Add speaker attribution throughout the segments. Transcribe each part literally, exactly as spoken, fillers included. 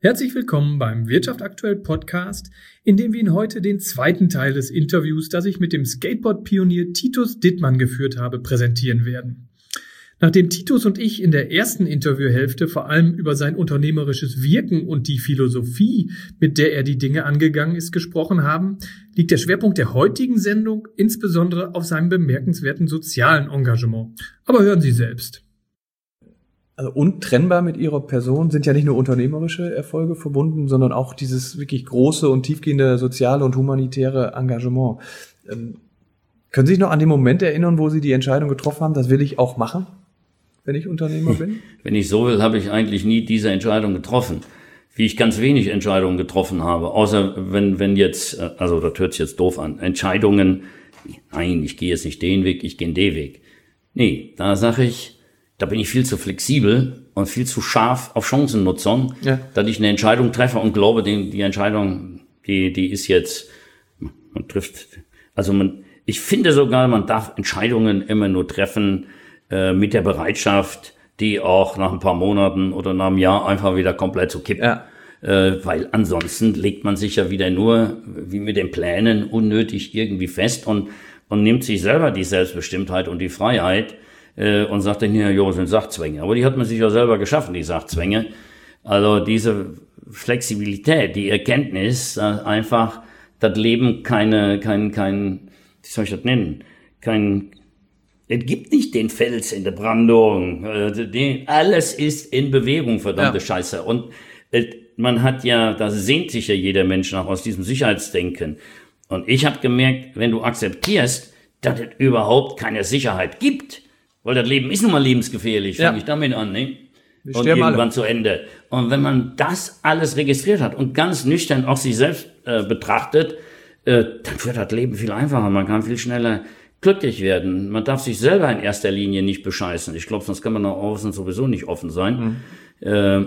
Speaker 1: Herzlich willkommen beim Wirtschaft aktuell Podcast, in dem wir Ihnen heute den zweiten Teil des Interviews, das ich mit dem Skateboard-Pionier Titus Dittmann geführt habe, präsentieren werden. Nachdem Titus und ich in der ersten Interviewhälfte vor allem über sein unternehmerisches Wirken und die Philosophie, mit der er die Dinge angegangen ist, gesprochen haben, liegt der Schwerpunkt der heutigen Sendung insbesondere auf seinem bemerkenswerten sozialen Engagement. Aber hören Sie selbst.
Speaker 2: Also untrennbar mit Ihrer Person sind ja nicht nur unternehmerische Erfolge verbunden, sondern auch dieses wirklich große und tiefgehende soziale und humanitäre Engagement. Ähm, können Sie sich noch an den Moment erinnern, wo Sie die Entscheidung getroffen haben, das will ich auch machen, wenn ich Unternehmer bin?
Speaker 3: Wenn ich so will, habe ich eigentlich nie diese Entscheidung getroffen. Wie ich ganz wenig Entscheidungen getroffen habe, außer wenn wenn jetzt, also das hört sich jetzt doof an, Entscheidungen, nein, ich gehe jetzt nicht den Weg, ich gehe den Weg. Nee, da sage ich, da bin ich viel zu flexibel und viel zu scharf auf Chancennutzung, ja, dass ich eine Entscheidung treffe und glaube, die, die Entscheidung, die, die ist jetzt, man trifft, also man, ich finde sogar, man darf Entscheidungen immer nur treffen, äh, mit der Bereitschaft, die auch nach ein paar Monaten oder nach einem Jahr einfach wieder komplett zu kippen. Ja. Äh, weil ansonsten legt man sich ja wieder nur, wie mit den Plänen, unnötig irgendwie fest und, und nimmt sich selber die Selbstbestimmtheit und die Freiheit, und sagt dann hier, jo, sind Sachzwänge. Aber die hat man sich ja selber geschaffen, die Sachzwänge. Also diese Flexibilität, die Erkenntnis, einfach das Leben keine, kein, kein, wie soll ich das nennen, kein, es gibt nicht den Fels in der Brandung. Alles ist in Bewegung, verdammte ja. Scheiße. Und man hat ja, da sehnt sich ja jeder Mensch nach aus diesem Sicherheitsdenken. Und ich habe gemerkt, wenn du akzeptierst, dass es überhaupt keine Sicherheit gibt, weil das Leben ist nun mal lebensgefährlich, fange ja. ich damit an, ne? Wir und irgendwann alle. Zu Ende. Und wenn man das alles registriert hat und ganz nüchtern auch sich selbst äh, betrachtet, äh, dann wird das Leben viel einfacher. Man kann viel schneller glücklich werden. Man darf sich selber in erster Linie nicht bescheißen. Ich glaube, sonst kann man nach außen sowieso nicht offen sein. Mhm. Äh,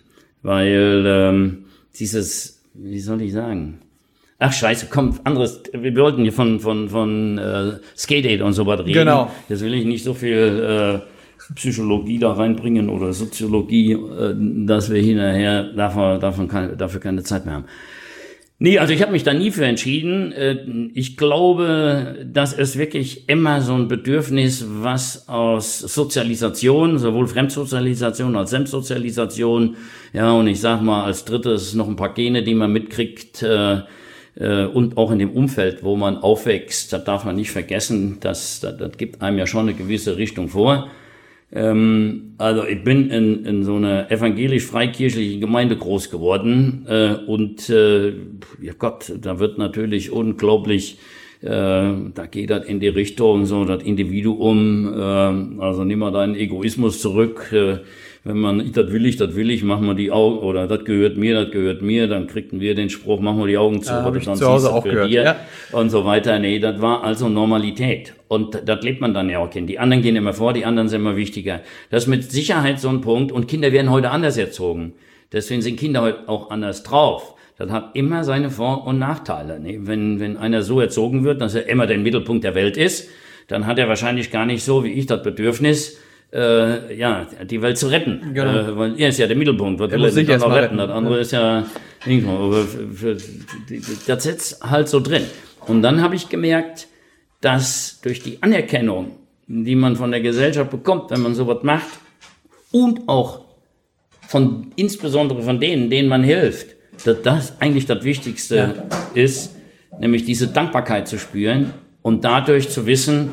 Speaker 3: weil ähm, dieses, wie soll ich sagen... Ach scheiße, komm, anderes, wir wollten hier von von von äh, Skate-Aid und so was reden. Genau. Jetzt will ich nicht so viel äh, Psychologie da reinbringen oder Soziologie, äh, dass wir hinterher dafür, davon keine, dafür keine Zeit mehr haben. Nee, also ich habe mich da nie für entschieden. Äh, ich glaube, dass es wirklich immer so ein Bedürfnis, was aus Sozialisation, sowohl Fremdsozialisation als Selbstsozialisation, ja, und ich sag mal als drittes noch ein paar Gene, die man mitkriegt, äh, und auch in dem Umfeld, wo man aufwächst, da darf man nicht vergessen, dass das, das gibt einem ja schon eine gewisse Richtung vor. Ähm, also ich bin in, in so einer evangelisch-freikirchlichen Gemeinde groß geworden äh, und äh, ja Gott, da wird natürlich unglaublich, äh, da geht das in die Richtung, so das Individuum, äh, also nimm mal deinen Egoismus zurück, äh, wenn man, ich, das will ich, das will ich, machen wir die Augen, oder das gehört mir, das gehört mir, dann kriegten wir den Spruch, machen wir die Augen zu,
Speaker 2: ja,
Speaker 3: oder sonst
Speaker 2: zu Hause auch gehört,
Speaker 3: dir,
Speaker 2: ja.
Speaker 3: Und so weiter. Nee, das war also Normalität. Und das lebt man dann ja auch hin. Die anderen gehen immer vor, die anderen sind immer wichtiger. Das ist mit Sicherheit so ein Punkt. Und Kinder werden heute anders erzogen. Deswegen sind Kinder heute auch anders drauf. Das hat immer seine Vor- und Nachteile. Nee, wenn, wenn einer so erzogen wird, dass er immer der Mittelpunkt der Welt ist, dann hat er wahrscheinlich gar nicht so wie ich das Bedürfnis, Äh, ja, die Welt zu retten. Genau. Äh, weil er ist ja der Mittelpunkt. Was will er sich dann noch retten? Das andere ja. ist ja, aber für, für, das sitzt halt so drin. Und dann habe ich gemerkt, dass durch die Anerkennung, die man von der Gesellschaft bekommt, wenn man sowas macht, und auch von, insbesondere von denen, denen man hilft, dass das eigentlich das Wichtigste ja. ist, nämlich diese Dankbarkeit zu spüren und dadurch zu wissen,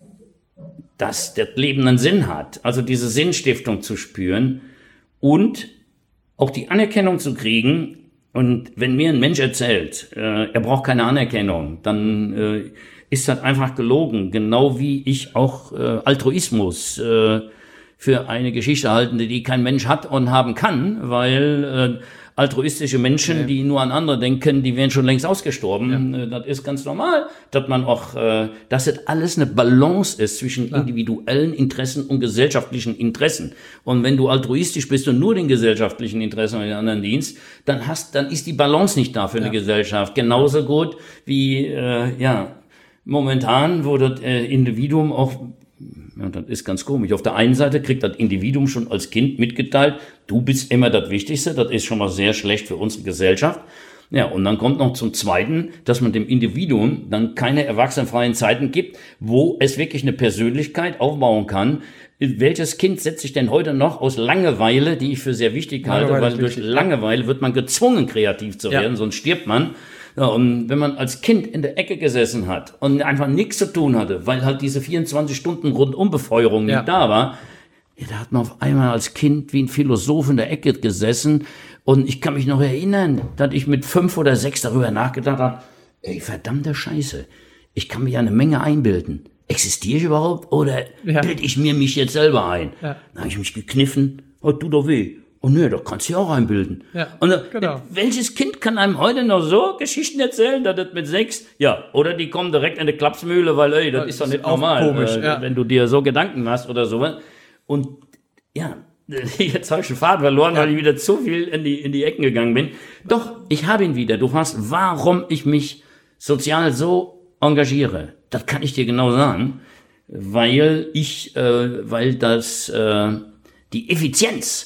Speaker 3: dass das Leben einen Sinn hat, also diese Sinnstiftung zu spüren und auch die Anerkennung zu kriegen. Und wenn mir ein Mensch erzählt, äh, er braucht keine Anerkennung, dann äh, ist das einfach gelogen, genau wie ich auch äh, Altruismus äh, für eine Geschichte halte, die kein Mensch hat und haben kann, weil äh, altruistische Menschen, ja. die nur an andere denken, die wären schon längst ausgestorben. Ja. Das ist ganz normal, dass man auch, dass das alles eine Balance ist zwischen ja. individuellen Interessen und gesellschaftlichen Interessen. Und wenn du altruistisch bist und nur den gesellschaftlichen Interessen und den anderen dienst, dann hast, dann ist die Balance nicht da für ja. eine Gesellschaft. Genauso gut wie, äh, ja, momentan, wo das äh, Individuum auch Ja, das ist ganz komisch. Auf der einen Seite kriegt das Individuum schon als Kind mitgeteilt, du bist immer das Wichtigste, das ist schon mal sehr schlecht für unsere Gesellschaft. Ja, und dann kommt noch zum Zweiten, dass man dem Individuum dann keine erwachsenenfreien Zeiten gibt, wo es wirklich eine Persönlichkeit aufbauen kann. Welches Kind setzt sich denn heute noch aus Langeweile, die ich für sehr wichtig halte, weil durch Langeweile wird man gezwungen, kreativ zu werden, ja. sonst stirbt man. Ja, und wenn man als Kind in der Ecke gesessen hat und einfach nichts zu tun hatte, weil halt diese vierundzwanzig Stunden Rundumbefeuerung nicht ja. da war, ja, da hat man auf einmal als Kind wie ein Philosoph in der Ecke gesessen. Und ich kann mich noch erinnern, dass ich mit fünf oder sechs darüber nachgedacht habe, ey, verdammte Scheiße, ich kann mir ja eine Menge einbilden. Existiere ich überhaupt oder ja. bilde ich mir mich jetzt selber ein? Ja. Da habe ich mich gekniffen, oh, tut doch weh. Oh nö, da kannst du ja auch einbilden. Ja, und genau. welches Kind kann einem heute noch so Geschichten erzählen, dass das mit sechs, ja, oder die kommen direkt in eine Klapsmühle, weil, ey, das, das ist doch nicht normal, komisch, äh, ja. wenn du dir so Gedanken machst oder so. Und ja, jetzt habe ich den Faden verloren, ja. weil ich wieder zu viel in die, in die Ecken gegangen bin. Doch, ich habe ihn wieder. Du fragst, warum ich mich sozial so engagiere. Das kann ich dir genau sagen, weil ich, äh, weil das, äh, die Effizienz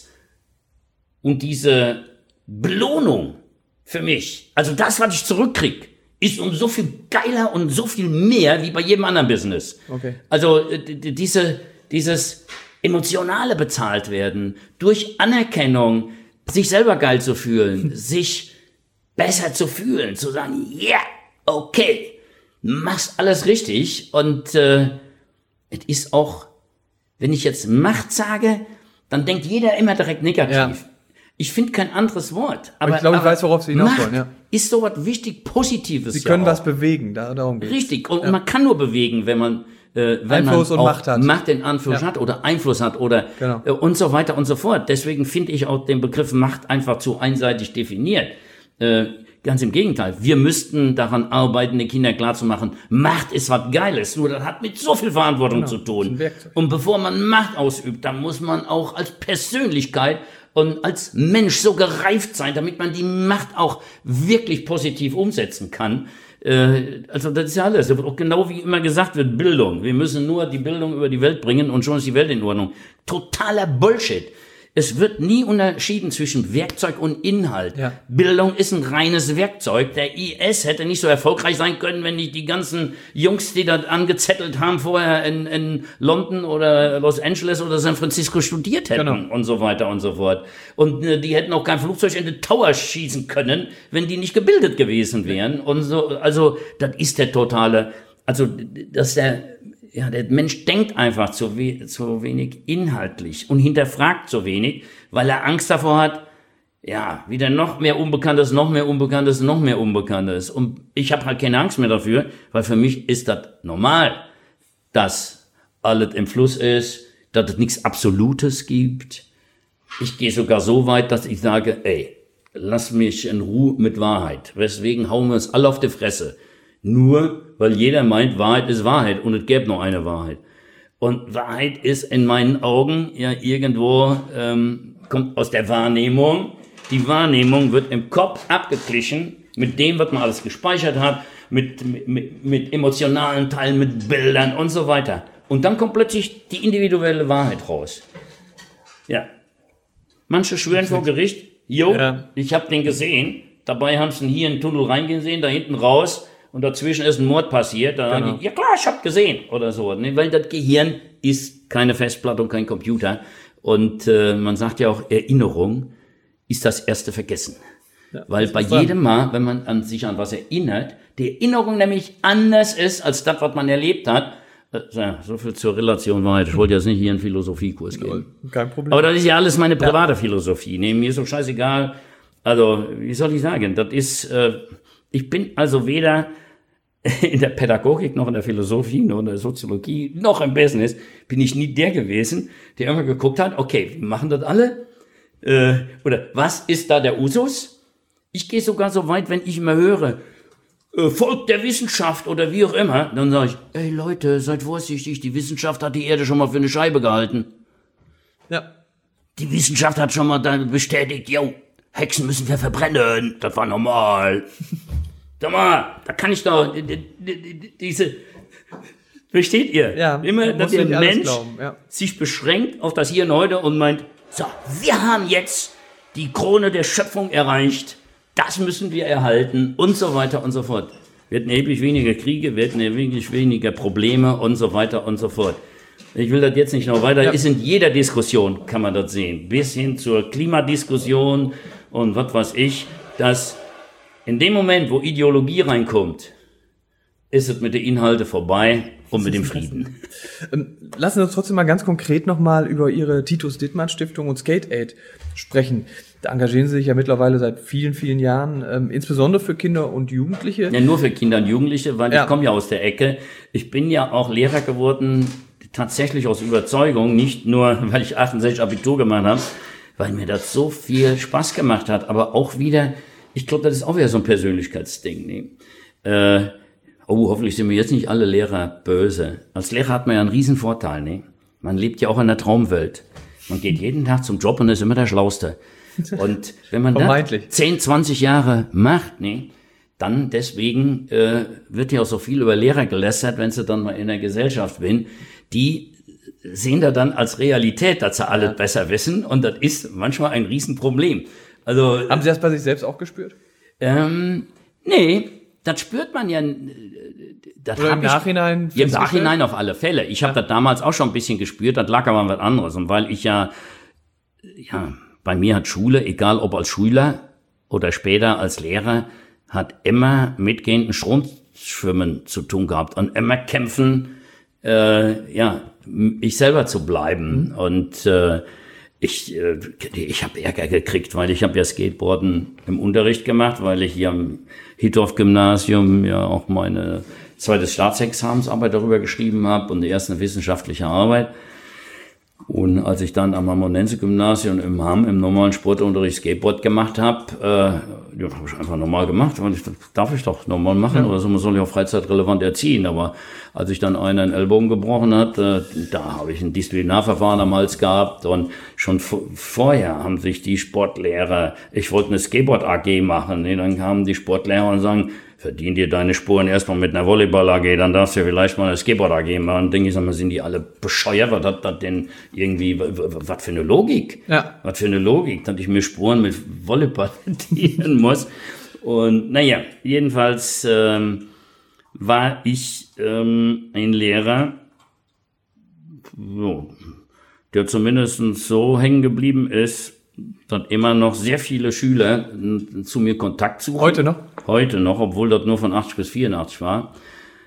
Speaker 3: und diese Belohnung für mich, also das, was ich zurückkriege, ist um so viel geiler und so viel mehr wie bei jedem anderen Business. Okay. Also d- diese, dieses emotionale bezahlt werden, durch Anerkennung, sich selber geil zu fühlen, sich besser zu fühlen, zu sagen, ja, yeah, okay, machst alles richtig. Und äh, es ist auch, wenn ich jetzt Macht sage, dann denkt jeder immer direkt negativ. Ja. Ich finde kein anderes Wort. Aber,
Speaker 2: aber ich glaube, ich weiß, worauf Sie hinaus wollen. Ja.
Speaker 3: Ist sowas wichtig Positives.
Speaker 2: Sie können ja was bewegen, da, darum geht's.
Speaker 3: Richtig, und ja. man kann nur bewegen, wenn man, äh, wenn
Speaker 2: Einfluss
Speaker 3: man
Speaker 2: und Macht hat.
Speaker 3: Macht in Anführung ja. hat oder Einfluss hat oder genau. äh, und so weiter und so fort. Deswegen finde ich auch den Begriff Macht einfach zu einseitig definiert. Äh, Ganz im Gegenteil. Wir müssten daran arbeiten, den Kindern klarzumachen, Macht ist was Geiles, nur das hat mit so viel Verantwortung genau, zu tun. Und bevor man Macht ausübt, dann muss man auch als Persönlichkeit und als Mensch so gereift sein, damit man die Macht auch wirklich positiv umsetzen kann. Äh, also das ist ja alles. Auch genau wie immer gesagt wird, Bildung. Wir müssen nur die Bildung über die Welt bringen und schon ist die Welt in Ordnung. Totaler Bullshit. Es wird nie unterschieden zwischen Werkzeug und Inhalt. Ja. Bildung ist ein reines Werkzeug. Der I S hätte nicht so erfolgreich sein können, wenn nicht die ganzen Jungs, die das angezettelt haben, vorher in, in London oder Los Angeles oder San Francisco studiert hätten genau. und so weiter und so fort. Und äh, die hätten auch kein Flugzeug in den Tower schießen können, wenn die nicht gebildet gewesen wären. Und so, also das ist der totale, also dass der Ja, der Mensch denkt einfach zu, we- zu wenig inhaltlich und hinterfragt zu wenig, weil er Angst davor hat, ja, wieder noch mehr Unbekanntes, noch mehr Unbekanntes, noch mehr Unbekanntes. Und ich habe halt keine Angst mehr dafür, weil für mich ist das normal, dass alles im Fluss ist, dass es nichts Absolutes gibt. Ich gehe sogar so weit, dass ich sage, ey, lass mich in Ruhe mit Wahrheit. Weswegen hauen wir uns alle auf die Fresse. Nur, weil jeder meint, Wahrheit ist Wahrheit und es gäbe noch eine Wahrheit. Und Wahrheit ist in meinen Augen ja irgendwo, ähm, kommt aus der Wahrnehmung. Die Wahrnehmung wird im Kopf abgeglichen mit dem, was man alles gespeichert hat, mit, mit, mit emotionalen Teilen, mit Bildern und so weiter. Und dann kommt plötzlich die individuelle Wahrheit raus. Ja. Manche schwören vor Gericht, jo, ja. ich habe den gesehen, dabei haben sie hier in den Tunnel reingehen sehen, da hinten raus, und dazwischen ist ein Mord passiert, dann genau. sagen die, ja klar, ich hab gesehen, oder so. Ne? Weil das Gehirn ist keine Festplatte und kein Computer. Und äh, man sagt ja auch, Erinnerung ist das erste Vergessen. Ja, weil bei jedem Mal, wenn man an sich an was erinnert, die Erinnerung nämlich anders ist, als das, was man erlebt hat. Äh, so viel zur Relation Wahrheit. Ich wollte jetzt nicht hier einen Philosophiekurs geben.
Speaker 2: Kein Problem.
Speaker 3: Aber das ist ja alles meine private ja. Philosophie. Nee, mir ist so scheißegal. Also, wie soll ich sagen, das ist, äh, ich bin also weder in der Pädagogik, noch in der Philosophie, noch in der Soziologie, noch im Business, bin ich nie der gewesen, der immer geguckt hat, okay, wir machen das alle? Äh, oder was ist da der Usus? Ich gehe sogar so weit, wenn ich immer höre, äh, Volk der Wissenschaft oder wie auch immer, dann sage ich, ey Leute, seid vorsichtig, die Wissenschaft hat die Erde schon mal für eine Scheibe gehalten.
Speaker 2: Ja.
Speaker 3: Die Wissenschaft hat schon mal dann bestätigt, yo, Hexen müssen wir verbrennen, das war normal. Sag mal, da kann ich doch, diese, Versteht ihr?
Speaker 2: Ja,
Speaker 3: immer, dass der Mensch
Speaker 2: ja.
Speaker 3: sich beschränkt auf das Hier und Heute und meint, so, wir haben jetzt die Krone der Schöpfung erreicht, das müssen wir erhalten und so weiter und so fort. Wir hätten erheblich weniger Kriege, wir hätten erheblich weniger Probleme und so weiter und so fort. Ich will das jetzt nicht noch weiter, ja. ist in jeder Diskussion, kann man das sehen, bis hin zur Klimadiskussion und was weiß ich, dass in dem Moment, wo Ideologie reinkommt, ist es mit den Inhalten vorbei und mit dem Frieden.
Speaker 2: Lassen Sie uns trotzdem mal ganz konkret nochmal über Ihre Titus-Dittmann-Stiftung und Skate Aid sprechen. Da engagieren Sie sich ja mittlerweile seit vielen, vielen Jahren, ähm, insbesondere für Kinder und Jugendliche.
Speaker 3: Ja, nur für Kinder und Jugendliche, weil
Speaker 2: ja.
Speaker 3: ich komme ja aus der Ecke. Ich bin ja auch Lehrer geworden, tatsächlich aus Überzeugung, nicht nur, weil ich achtundsechzig Abitur gemacht habe, weil mir das so viel Spaß gemacht hat, aber auch wieder, ich glaube, das ist auch wieder so ein Persönlichkeitsding. Ne? Äh, oh, hoffentlich sind mir jetzt nicht alle Lehrer böse. Als Lehrer hat man ja einen riesen Vorteil. Ne? Man lebt ja auch in der Traumwelt. Man geht jeden Tag zum Job und ist immer der Schlauste. Und wenn man das zehn, zwanzig Jahre macht, ne, dann deswegen äh, wird ja auch so viel über Lehrer gelästert, wenn sie dann mal in der Gesellschaft sind. Die sehen da dann als Realität, dass sie alles ja. besser wissen. Und das ist manchmal ein Riesenproblem. Also,
Speaker 2: haben Sie das bei sich selbst auch gespürt?
Speaker 3: Ähm, nee, das spürt man ja. Das
Speaker 2: Oder im Nachhinein?
Speaker 3: Ich, Im Nachhinein auf alle Fälle. Ich ja. habe das damals auch schon ein bisschen gespürt, das lag aber an was anderes. Und weil ich ja, ja, bei mir hat Schule, egal ob als Schüler oder später als Lehrer, hat immer mitgehenden Stromschwimmen zu tun gehabt und immer kämpfen, äh, ja, ich selber zu bleiben. Mhm. Und äh, ich, äh, ich habe Ärger gekriegt, weil ich habe ja Skateboarden im Unterricht gemacht, weil ich hier am Hittorf-Gymnasium ja auch meine zweites Staatsexamensarbeit darüber geschrieben habe und die erste wissenschaftliche Arbeit. Und als ich dann am Ammonense-Gymnasium im Hamm im normalen Sportunterricht Skateboard gemacht habe, äh, ja, habe ich einfach normal gemacht, weil ich das darf ich doch normal machen, ja. oder so, man soll ja auch freizeitrelevant erziehen. Aber als ich dann einer einen Ellbogen gebrochen hat, äh, da habe ich ein Disziplinarverfahren am Hals gehabt und schon vorher haben sich die Sportlehrer, ich wollte eine Skateboard-A G machen, nee, dann kamen die Sportlehrer und sagen, verdien dir deine Spuren erstmal mit einer Volleyball-A G, dann darfst du vielleicht mal eine Skateboard-A G machen. Und denke ich, sag mal, sind die alle bescheuert? Was hat das denn irgendwie, was für eine Logik? Ja. Was für eine Logik, dass ich mir Spuren mit Volleyball verdienen muss. Und naja, jedenfalls ähm, war ich ähm, ein Lehrer, so, der zumindest so hängen geblieben ist, dass immer noch sehr viele Schüler zu mir Kontakt suchen.
Speaker 2: Heute noch?
Speaker 3: Heute noch, obwohl das nur von achtzig bis vierundachtzig war.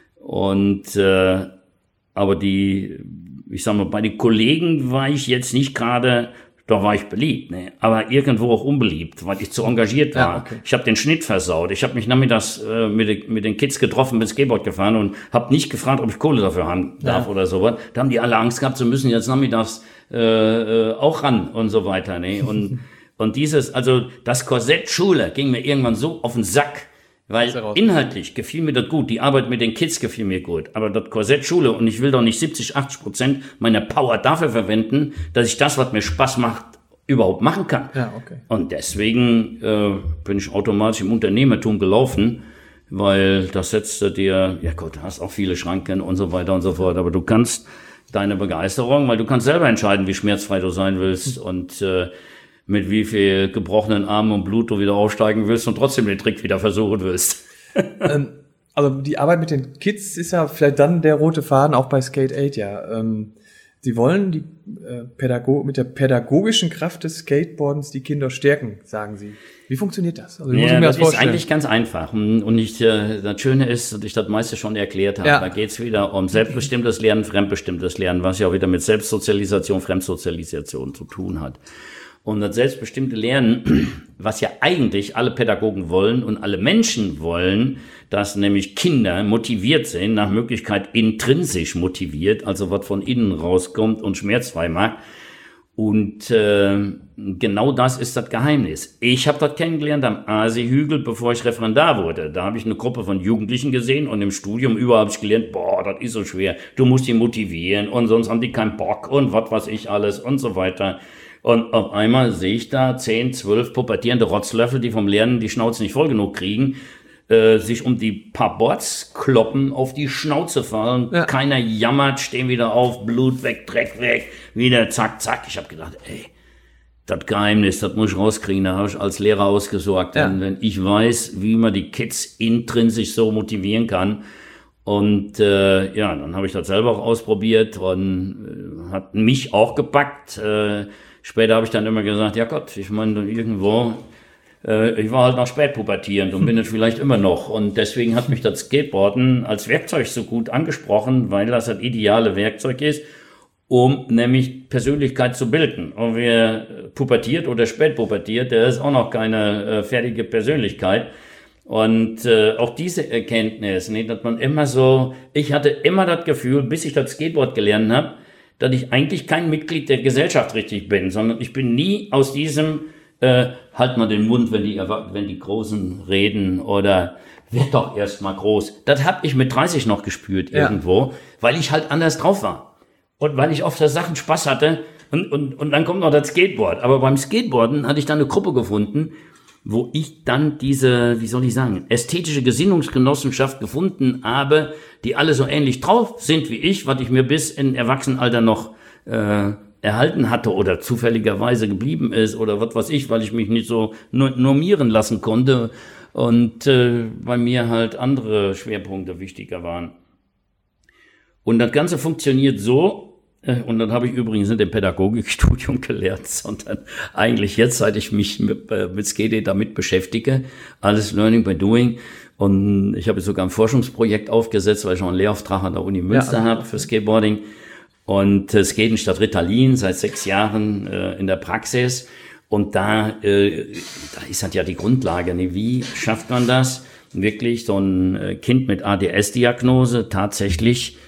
Speaker 3: Und äh, aber die, ich sag mal, bei den Kollegen war ich jetzt nicht gerade, doch war ich beliebt, ne? Aber irgendwo auch unbeliebt, weil ich zu engagiert war. Ja, okay. Ich habe den Schnitt versaut. Ich habe mich nachmittags äh, mit, mit den Kids getroffen, mit Skateboard gefahren und habe nicht gefragt, ob ich Kohle dafür haben darf ja. oder sowas. Da haben die alle Angst gehabt, sie müssen jetzt nachmittags äh, auch ran und so weiter. Ne? Und, und dieses, also das Korsett Schule ging mir irgendwann so auf den Sack, weil inhaltlich gefiel mir das gut, die Arbeit mit den Kids gefiel mir gut, aber das Korsett Schule, und ich will doch nicht siebzig, achtzig Prozent meiner Power dafür verwenden, dass ich das, was mir Spaß macht, überhaupt machen kann.
Speaker 2: Ja, okay.
Speaker 3: Und deswegen äh, bin ich automatisch im Unternehmertum gelaufen, weil das setzt dir, ja Gott, du hast auch viele Schranken und so weiter und so fort, aber du kannst deine Begeisterung, weil du kannst selber entscheiden, wie schmerzfrei du sein willst und äh, mit wie viel gebrochenen Armen und Blut du wieder aufsteigen willst und trotzdem den Trick wieder versuchen willst.
Speaker 2: ähm, also die Arbeit mit den Kids ist ja vielleicht dann der rote Faden, auch bei Skate Aid, ja. Ähm, Sie wollen die äh, Pädago- mit der pädagogischen Kraft des Skateboardens die Kinder stärken, sagen Sie. Wie funktioniert das? Also, wie
Speaker 3: ja,
Speaker 2: muss ich mir
Speaker 3: das,
Speaker 2: das
Speaker 3: ist eigentlich ganz einfach. Und ich, äh, das Schöne ist, dass ich das meiste schon erklärt habe. Ja. Da geht es wieder um selbstbestimmtes Lernen, fremdbestimmtes Lernen, was ja auch wieder mit Selbstsozialisation, Fremdsozialisation zu tun hat. Und das selbstbestimmte Lernen, was ja eigentlich alle Pädagogen wollen und alle Menschen wollen, dass nämlich Kinder motiviert sind, nach Möglichkeit intrinsisch motiviert, also was von innen rauskommt und schmerzfrei macht. Und äh, genau das ist das Geheimnis. Ich habe das kennengelernt am Aasee-Hügel, bevor ich Referendar wurde. Da habe ich eine Gruppe von Jugendlichen gesehen und im Studium überall habe ich gelernt, boah, das ist so schwer, du musst die motivieren und sonst haben die keinen Bock und was weiß ich alles und so weiter. Und auf einmal sehe ich da zehn, zwölf pubertierende Rotzlöffel, die vom Lernen die Schnauze nicht voll genug kriegen, äh, sich um die paar Boards kloppen, auf die Schnauze fallen, ja. Keiner jammert, stehen wieder auf, Blut weg, Dreck weg, wieder zack, zack. Ich habe gedacht, ey, das Geheimnis, das muss ich rauskriegen, da habe ich als Lehrer ausgesorgt. Ja. Wenn, wenn ich weiß, wie man die Kids intrinsisch so motivieren kann. Und äh, ja, dann habe ich das selber auch ausprobiert und äh, hat mich auch gepackt. Äh, später habe ich dann immer gesagt, ja Gott, ich meine, irgendwo, äh, ich war halt noch spätpubertierend und bin es vielleicht immer noch. Und deswegen hat mich das Skateboarden als Werkzeug so gut angesprochen, weil das das ideale Werkzeug ist, um nämlich Persönlichkeit zu bilden. Und wer pubertiert oder spätpubertiert, der ist auch noch keine äh, fertige Persönlichkeit. Und äh, auch diese Erkenntnis, ne, dass man immer so, ich hatte immer das Gefühl, bis ich das Skateboard gelernt habe, dass ich eigentlich kein Mitglied der Gesellschaft richtig bin, sondern ich bin nie aus diesem, äh, halt mal den Mund, wenn die, wenn die Großen reden oder werd doch erst mal groß. Das habe ich mit dreißig noch gespürt irgendwo, ja. Weil ich halt anders drauf war. Und weil ich auf der Sachen Spaß hatte und, und, und dann kommt noch das Skateboard. Aber beim Skateboarden hatte ich dann eine Gruppe gefunden, wo ich dann diese, wie soll ich sagen, ästhetische Gesinnungsgenossenschaft gefunden habe, die alle so ähnlich drauf sind wie ich, was ich mir bis in Erwachsenenalter noch äh, erhalten hatte oder zufälligerweise geblieben ist oder was weiß ich, weil ich mich nicht so normieren lassen konnte und äh, bei mir halt andere Schwerpunkte wichtiger waren. Und das Ganze funktioniert so, und dann habe ich übrigens nicht im Pädagogikstudium gelernt, sondern eigentlich jetzt, seit ich mich mit, mit Skate damit beschäftige, alles Learning by Doing. Und ich habe sogar ein Forschungsprojekt aufgesetzt, weil ich noch einen Lehrauftrag an der Uni Münster ja, habe für Skateboarding. Und äh, Skaten statt Ritalin seit sechs Jahren äh, in der Praxis. Und da, äh, da ist halt ja die Grundlage, ne? Wie schafft man das, wirklich so ein Kind mit A D S-Diagnose tatsächlich,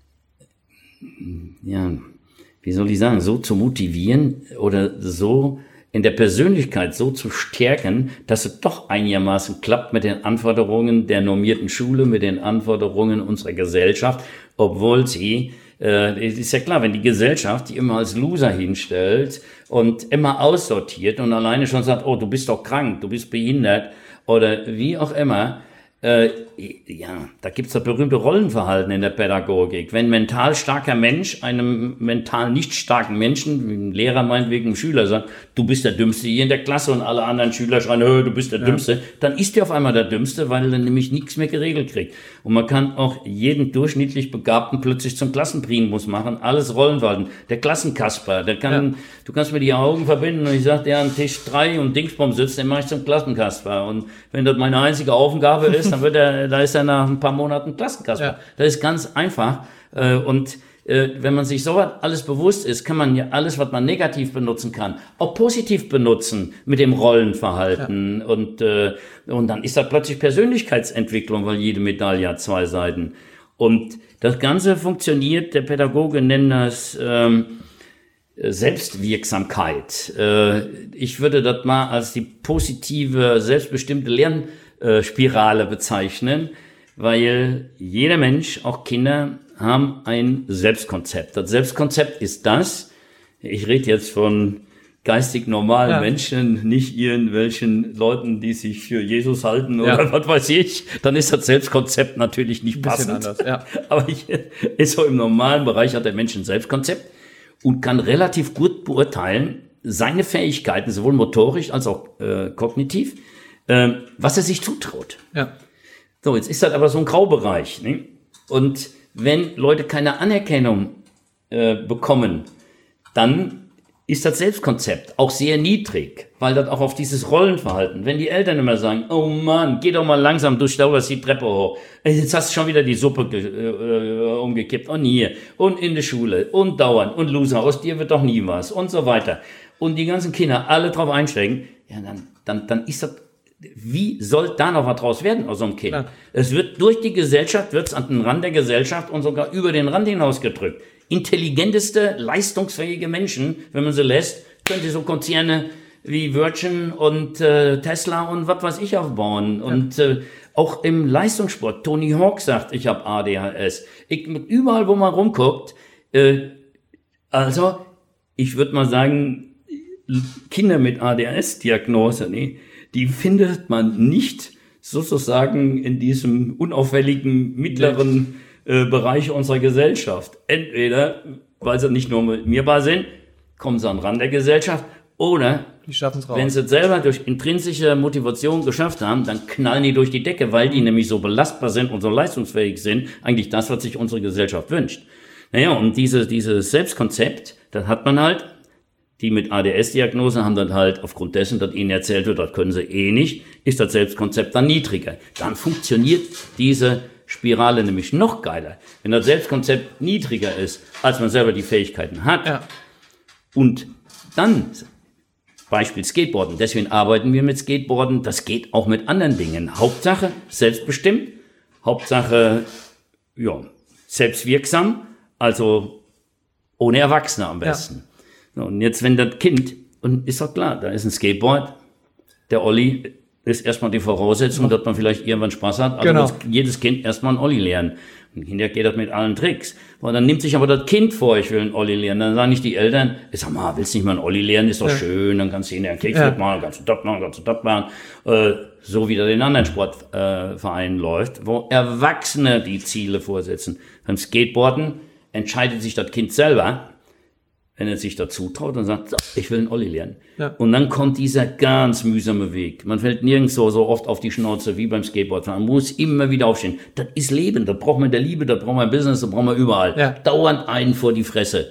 Speaker 3: ja, wie soll ich sagen, so zu motivieren oder so in der Persönlichkeit so zu stärken, dass es doch einigermaßen klappt mit den Anforderungen der normierten Schule, mit den Anforderungen unserer Gesellschaft, obwohl sie, äh, es ist ja klar, wenn die Gesellschaft die immer als Loser hinstellt und immer aussortiert und alleine schon sagt, oh, du bist doch krank, du bist behindert oder wie auch immer, Äh, ja, da gibt's das berühmte Rollenverhalten in der Pädagogik. Wenn ein mental starker Mensch einem mental nicht starken Menschen, wie ein Lehrer meinetwegen einem Schüler sagt, du bist der Dümmste hier in der Klasse und alle anderen Schüler schreien, du bist der ja. Dümmste, dann ist der auf einmal der Dümmste, weil er nämlich nichts mehr geregelt kriegt. Und man kann auch jeden durchschnittlich Begabten plötzlich zum Klassenprimus machen, alles Rollenverhalten. Der Klassenkasper, der kann, ja. du kannst mir die Augen verbinden und ich sag, der an Tisch drei und Dingsbom sitzt, den mache ich zum Klassenkasper. Und wenn das meine einzige Aufgabe ist, dann wird er, da ist er nach ein paar Monaten Klassenkasper. Ja. Das ist ganz einfach. Und wenn man sich so alles bewusst ist, kann man ja alles, was man negativ benutzen kann, auch positiv benutzen mit dem Rollenverhalten. Ja. Und, und dann ist das plötzlich Persönlichkeitsentwicklung, weil jede Medaille hat zwei Seiten. Und das Ganze funktioniert, der Pädagoge nennt das ähm, Selbstwirksamkeit. Äh, ich würde das mal als die positive, selbstbestimmte Lernspirale bezeichnen, weil jeder Mensch, auch Kinder, haben ein Selbstkonzept. Das Selbstkonzept ist das, ich rede jetzt von geistig normalen ja. Menschen, nicht irgendwelchen Leuten, die sich für Jesus halten oder ja. was weiß ich, dann ist das Selbstkonzept natürlich nicht passend. Anders, ja. Aber hier ist so im normalen Bereich hat der Mensch ein Selbstkonzept und kann relativ gut beurteilen, seine Fähigkeiten, sowohl motorisch als auch äh, kognitiv, äh, was er sich zutraut. Ja. So, jetzt ist das aber so ein Graubereich. Ne? Und wenn Leute keine Anerkennung äh, bekommen, dann ist das Selbstkonzept auch sehr niedrig, weil das auch auf dieses Rollenverhalten, wenn die Eltern immer sagen, oh Mann, geh doch mal langsam, du stauberst die Treppe hoch, jetzt hast du schon wieder die Suppe äh, umgekippt und hier und in der Schule und dauernd und Loser, aus dir wird doch nie was und so weiter. Und die ganzen Kinder alle drauf einsteigen, ja, dann, dann, dann ist das, wie soll da noch was draus werden aus so einem Kind? Klar. Es wird durch die Gesellschaft, wird es an den Rand der Gesellschaft und sogar über den Rand hinaus gedrückt. Intelligenteste, leistungsfähige Menschen, wenn man sie lässt, können sie so Konzerne wie Virgin und äh, Tesla und was weiß ich aufbauen. Ja. Und äh, auch im Leistungssport, Tony Hawk sagt, ich habe A D H S. Ich, überall, wo man rumguckt, äh, also ich würde mal sagen, Kinder mit A D H S-Diagnose, nee, die findet man nicht sozusagen in diesem unauffälligen mittleren äh, Bereich unserer Gesellschaft. Entweder, weil sie nicht nur mit mir bei sind, kommen sie an den Rand der Gesellschaft, oder
Speaker 2: die schaffen's raus.
Speaker 3: Wenn sie es selber durch intrinsische Motivation geschafft haben, dann knallen die durch die Decke, weil die nämlich so belastbar sind und so leistungsfähig sind. Eigentlich das, was sich unsere Gesellschaft wünscht. Naja, und diese, dieses Selbstkonzept, das hat man halt. Die mit A D S-Diagnose haben dann halt aufgrund dessen, dass ihnen erzählt wird, das können sie eh nicht, ist das Selbstkonzept dann niedriger. Dann funktioniert diese Spirale nämlich noch geiler. Wenn das Selbstkonzept niedriger ist, als man selber die Fähigkeiten hat.
Speaker 2: Ja.
Speaker 3: Und dann, Beispiel Skateboarden, deswegen arbeiten wir mit Skateboarden, das geht auch mit anderen Dingen. Hauptsache selbstbestimmt, Hauptsache ja, selbstwirksam, also ohne Erwachsene am besten. Ja. Und jetzt, wenn das Kind, und ist doch klar, da ist ein Skateboard, der Olli ist erstmal die Voraussetzung, dass man vielleicht irgendwann Spaß hat. Also
Speaker 2: genau.
Speaker 3: muss jedes Kind erstmal einen Olli lernen. Und Kinder geht das mit allen Tricks. Und dann nimmt sich aber das Kind vor, ich will einen Olli lernen. Dann sagen nicht die Eltern, ich sag mal, willst du nicht mal einen Olli lernen? Ist doch ja. schön, dann kannst du ihn einen Kickflip ja. machen, kannst du das machen, kannst du das machen. Äh, so wie das in anderen Sportvereinen äh, läuft, wo Erwachsene die Ziele vorsetzen. Beim Skateboarden entscheidet sich das Kind selber, wenn er sich dazu traut und sagt, so, ich will einen Olli lernen. Ja. Und dann kommt dieser ganz mühsame Weg. Man fällt nirgendwo so oft auf die Schnauze wie beim Skateboardfahren. Man muss immer wieder aufstehen. Das ist Leben, das braucht man in der Liebe, das braucht man im Business, das braucht man überall. Ja. Dauernd einen vor die Fresse.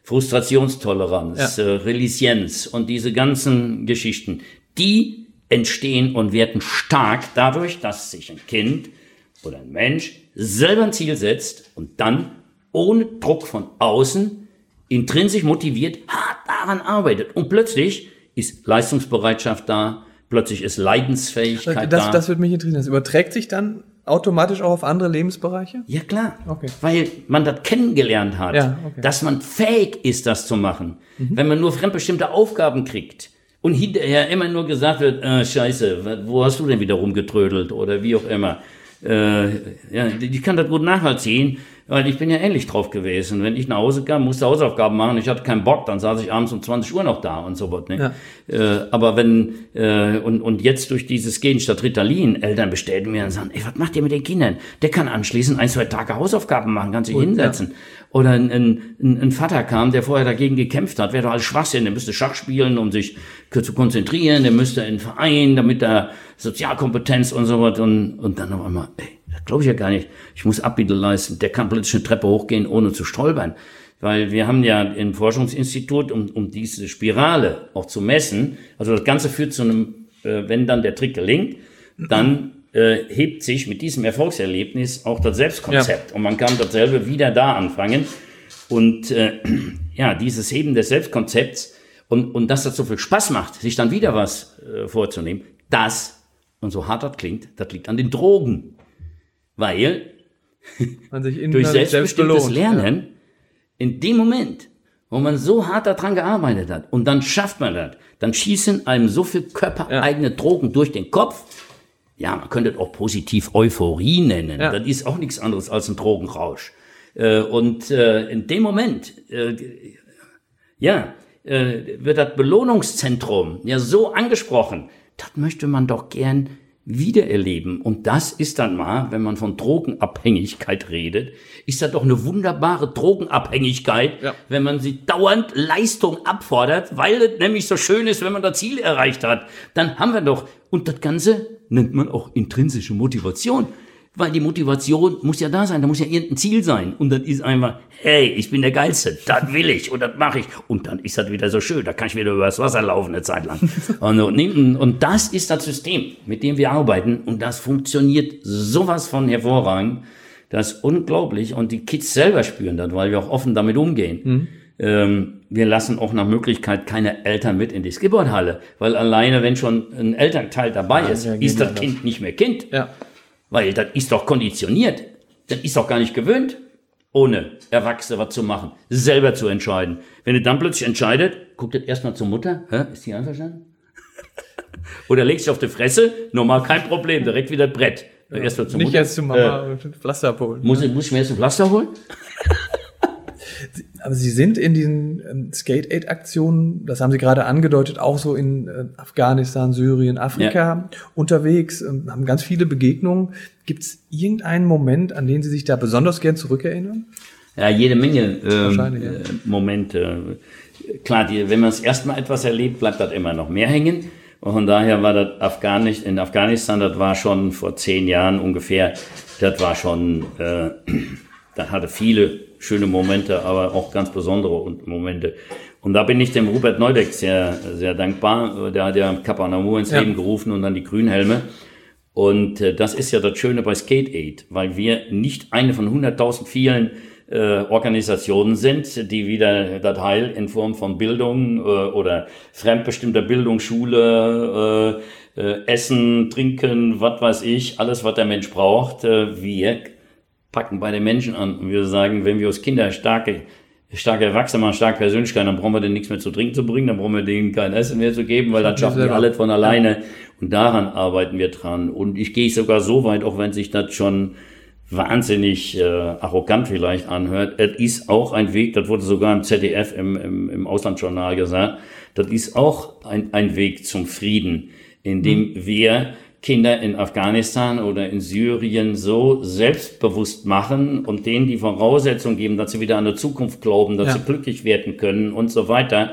Speaker 3: Frustrationstoleranz, ja. äh, Resilienz und diese ganzen Geschichten, die entstehen und werden stark dadurch, dass sich ein Kind oder ein Mensch selber ein Ziel setzt und dann ohne Druck von außen intrinsisch motiviert, hart daran arbeitet. Und plötzlich ist Leistungsbereitschaft da, plötzlich ist Leidensfähigkeit
Speaker 2: das,
Speaker 3: da.
Speaker 2: Das würde mich interessieren. Das überträgt sich dann automatisch auch auf andere Lebensbereiche?
Speaker 3: Ja, klar.
Speaker 2: Okay.
Speaker 3: Weil man das kennengelernt hat,
Speaker 2: ja, okay.
Speaker 3: dass man fähig ist, das zu machen. Mhm. Wenn man nur fremdbestimmte Aufgaben kriegt und hinterher immer nur gesagt wird, äh, scheiße, wo hast du denn wieder rumgetrödelt oder wie auch immer. Äh, ja, ich kann das gut nachvollziehen, weil ich bin ja ähnlich drauf gewesen. Wenn ich nach Hause kam, musste Hausaufgaben machen, ich hatte keinen Bock, dann saß ich abends um zwanzig Uhr noch da und so was. Ne? Ja. Äh, aber wenn, äh, und, und jetzt durch dieses Gehen statt Ritalin, Eltern bestellen mir und sagen, ey, was macht ihr mit den Kindern? Der kann anschließend ein, zwei Tage Hausaufgaben machen, kann sich und, hinsetzen. Ja. Oder ein, ein, ein Vater kam, der vorher dagegen gekämpft hat, wäre doch alles Schwachsinn, der müsste Schach spielen, um sich zu konzentrieren, der müsste in einen Verein, damit er Sozialkompetenz und so was und, und dann auf einmal, ey, das glaube ich ja gar nicht, ich muss Abbitte leisten, der kann plötzlich eine Treppe hochgehen, ohne zu stolpern. Weil wir haben ja im Forschungsinstitut, um, um diese Spirale auch zu messen, also das Ganze führt zu einem, äh, wenn dann der Trick gelingt, dann äh, hebt sich mit diesem Erfolgserlebnis auch das Selbstkonzept. Ja. Und man kann dasselbe wieder da anfangen. Und äh, ja, dieses Heben des Selbstkonzepts und, und dass das so viel Spaß macht, sich dann wieder was äh, vorzunehmen, das, und so hart das klingt, das liegt an den Drogen. Weil
Speaker 2: man sich
Speaker 3: durch selbstbestimmtes Lernen, ja. in dem Moment, wo man so hart daran gearbeitet hat und dann schafft man das, dann schießen einem so viel körpereigene ja. Drogen durch den Kopf. Ja, man könnte das auch positiv Euphorie nennen. Ja. Das ist auch nichts anderes als ein Drogenrausch. Und in dem Moment, ja, wird das Belohnungszentrum ja so angesprochen. Das möchte man doch gern wiedererleben. Und das ist dann mal, wenn man von Drogenabhängigkeit redet, ist das doch eine wunderbare Drogenabhängigkeit, ja. wenn man sie dauernd Leistung abfordert, weil es nämlich so schön ist, wenn man das Ziel erreicht hat. Dann haben wir doch, und das Ganze nennt man auch intrinsische Motivation. Weil die Motivation muss ja da sein, da muss ja irgendein Ziel sein. Und dann ist einfach, hey, ich bin der Geilste, das will ich und das mache ich. Und dann ist das wieder so schön, da kann ich wieder übers Wasser laufen eine Zeit lang. und, und, und das ist das System, mit dem wir arbeiten. Und das funktioniert sowas von hervorragend. Das ist unglaublich. Und die Kids selber spüren das, weil wir auch offen damit umgehen. Mhm. Ähm, wir lassen auch nach Möglichkeit keine Eltern mit in die Skateboardhalle. Weil alleine, wenn schon ein Elternteil dabei ja, ist, ist das Kind das. nicht mehr Kind. Ja. Weil das ist doch konditioniert. Das ist doch gar nicht gewöhnt, ohne Erwachsene was zu machen, selber zu entscheiden. Wenn du dann plötzlich entscheidet, guckt das erstmal zur Mutter, hä, ist die einverstanden? Oder legst dich auf die Fresse, normal kein Problem, direkt wieder das Brett.
Speaker 2: Ja, erst mal zur nicht Mutter. Jetzt zu Mama äh, Pflaster holen.
Speaker 3: Muss, muss ich mir jetzt ein Pflaster holen?
Speaker 2: Aber Sie sind in diesen ähm, Skate-Aid-Aktionen, das haben Sie gerade angedeutet, auch so in äh, Afghanistan, Syrien, Afrika ja. unterwegs, ähm, haben ganz viele Begegnungen. Gibt es irgendeinen Moment, an den Sie sich da besonders gern zurückerinnern?
Speaker 3: Ja, jede Menge ähm,
Speaker 2: ja.
Speaker 3: äh, Momente. Klar, die, wenn man das erste Mal etwas erlebt, bleibt das immer noch mehr hängen. Und von daher war das Afghanistan, in Afghanistan, das war schon vor zehn Jahren ungefähr, das war schon, äh, das hatte viele schöne Momente, aber auch ganz besondere Momente. Und da bin ich dem Rupert Neudeck sehr, sehr dankbar. Der hat ja Kappa Namur ins ja. Leben gerufen und dann die Grünhelme. Und äh, das ist ja das Schöne bei Skate Aid, weil wir nicht eine von hunderttausend vielen äh, Organisationen sind, die wieder das Heil in Form von Bildung äh, oder fremdbestimmter Bildung, Schule, äh, äh, Essen, Trinken, was weiß ich, alles, was der Mensch braucht. Äh, wir packen bei den Menschen an und wir sagen, wenn wir uns Kinder starke, starke Erwachsene machen, starke Persönlichkeiten, dann brauchen wir denen nichts mehr zu trinken zu bringen, dann brauchen wir denen kein Essen mehr zu geben, weil dann schaffen die alles von alleine. Und daran arbeiten wir dran. Und ich gehe sogar so weit, auch wenn sich das schon wahnsinnig äh, arrogant vielleicht anhört, es ist auch ein Weg, das wurde sogar im Z D F, im, im, im Auslandsjournal gesagt, das ist auch ein, ein Weg zum Frieden, indem mhm. wir Kinder in Afghanistan oder in Syrien so selbstbewusst machen und denen die Voraussetzung geben, dass sie wieder an der Zukunft glauben, dass ja. sie glücklich werden können und so weiter.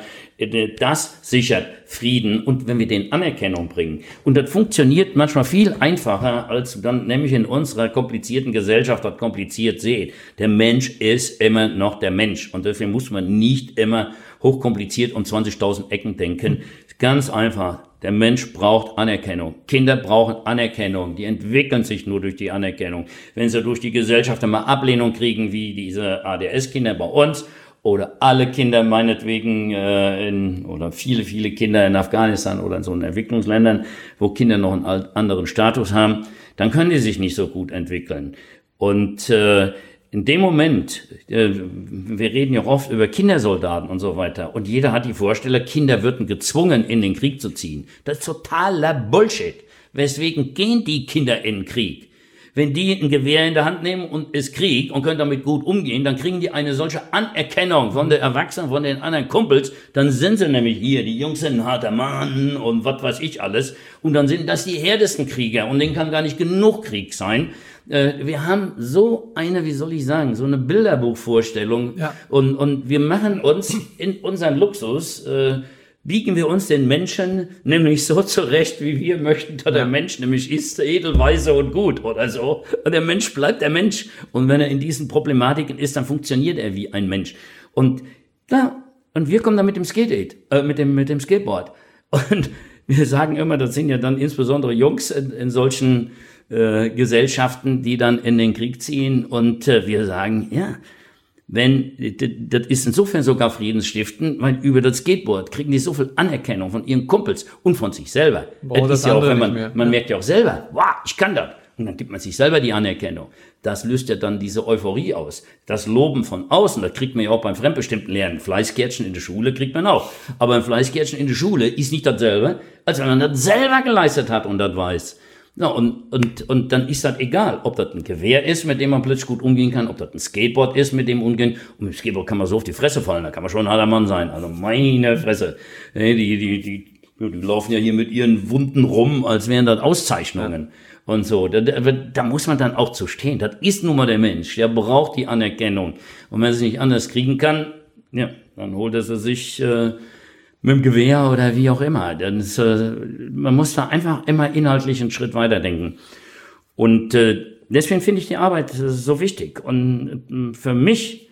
Speaker 3: Das sichert Frieden und wenn wir denen Anerkennung bringen. Und das funktioniert manchmal viel einfacher, als dann nämlich in unserer komplizierten Gesellschaft das kompliziert seht. Der Mensch ist immer noch der Mensch und deswegen muss man nicht immer hochkompliziert um zwanzigtausend Ecken denken. Ganz einfach. Der Mensch braucht Anerkennung. Kinder brauchen Anerkennung. Die entwickeln sich nur durch die Anerkennung. Wenn sie durch die Gesellschaft immer Ablehnung kriegen, wie diese A D S-Kinder bei uns, oder alle Kinder meinetwegen äh, in, oder viele, viele Kinder in Afghanistan oder in so Entwicklungsländern, wo Kinder noch einen anderen Status haben, dann können die sich nicht so gut entwickeln. Und äh, in dem Moment, äh, wir reden ja oft über Kindersoldaten und so weiter, und jeder hat die Vorstellung, Kinder würden gezwungen, in den Krieg zu ziehen. Das ist totaler Bullshit. Weswegen gehen die Kinder in den Krieg? Wenn die ein Gewehr in der Hand nehmen und es Krieg und können damit gut umgehen, dann kriegen die eine solche Anerkennung von den Erwachsenen, von den anderen Kumpels, dann sind sie nämlich hier, die Jungs sind ein harter Mann und was weiß ich alles, und dann sind das die härtesten Krieger und denen kann gar nicht genug Krieg sein. Wir haben so eine, wie soll ich sagen, so eine Bilderbuchvorstellung ja. und, und wir machen uns in unseren Luxus, äh, biegen wir uns den Menschen nämlich so zurecht, wie wir möchten, dass ja. der Mensch nämlich ist, edel, weise und gut oder so. Und der Mensch bleibt der Mensch. Und wenn er in diesen Problematiken ist, dann funktioniert er wie ein Mensch. Und da, und wir kommen dann mit dem Skate Aid, äh, mit dem, mit dem Skateboard. Und wir sagen immer, das sind ja dann insbesondere Jungs in, in solchen äh, Gesellschaften, die dann in den Krieg ziehen. Und äh, wir sagen, ja, wenn, das ist insofern sogar friedensstiftend, weil über das Skateboard kriegen die so viel Anerkennung von ihren Kumpels und von sich selber.
Speaker 2: Boah, das ist ja auch, wenn man,
Speaker 3: man ja. merkt ja auch selber, wow, ich kann das. Und dann gibt man sich selber die Anerkennung. Das löst ja dann diese Euphorie aus. Das Loben von außen, das kriegt man ja auch beim fremdbestimmten Lernen. Fleißkärtchen in der Schule kriegt man auch. Aber ein Fleißkärtchen in der Schule ist nicht dasselbe, als wenn man das selber geleistet hat und das weiß. Ja, und, und, und dann ist das egal, ob das ein Gewehr ist, mit dem man plötzlich gut umgehen kann, ob das ein Skateboard ist, mit dem umgehen. Und mit dem Skateboard kann man so auf die Fresse fallen, da kann man schon ein harter Mann sein. Also meine Fresse. Die, die, die, die, die laufen ja hier mit ihren Wunden rum, als wären das Auszeichnungen. Ja. Und so. Da, da, da muss man dann auch zu stehen. Das ist nun mal der Mensch. Der braucht die Anerkennung. Und wenn er es nicht anders kriegen kann, ja, dann holt er sie sich, äh, mit dem Gewehr oder wie auch immer. Das, äh, man muss da einfach immer inhaltlich einen Schritt weiterdenken. Und äh, deswegen finde ich die Arbeit so wichtig. Und äh, für mich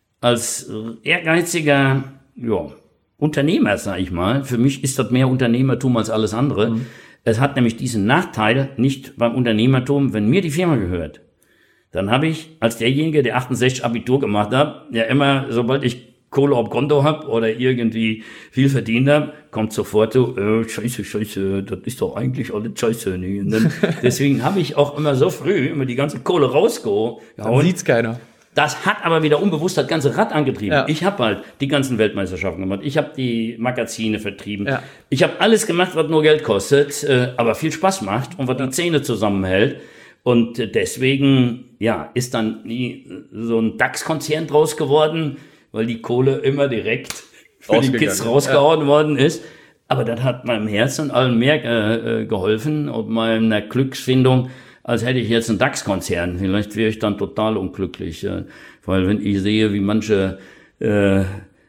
Speaker 3: als ehrgeiziger ja, Unternehmer, sag ich mal, für mich ist das mehr Unternehmertum als alles andere. Mhm. Es hat nämlich diesen Nachteil, nicht beim Unternehmertum, wenn mir die Firma gehört, dann habe ich als derjenige, der achtundsechzig Abitur gemacht hat, ja immer, sobald ich Kohle auf Konto hab oder irgendwie viel verdient hab, kommt sofort so, äh, scheiße, scheiße, das ist doch eigentlich alles scheiße. Ne? Und dann, deswegen habe ich auch immer so früh immer die ganze Kohle rausgehauen.
Speaker 2: Dann sieht's keiner.
Speaker 3: Das hat aber wieder unbewusst das ganze Rad angetrieben. Ja. Ich habe halt die ganzen Weltmeisterschaften gemacht. Ich habe die Magazine vertrieben. Ja. Ich habe alles gemacht, was nur Geld kostet, äh, aber viel Spaß macht und was die Zähne zusammenhält. Und deswegen, ja, ist dann nie so ein DAX-Konzern draus geworden, weil die Kohle immer direkt für die Kids rausgehauen ja. worden ist. Aber das hat meinem Herz und allem mehr äh, geholfen und meiner Glücksfindung, als hätte ich jetzt einen DAX-Konzern. Vielleicht wäre ich dann total unglücklich, äh, weil wenn ich sehe, wie manche äh,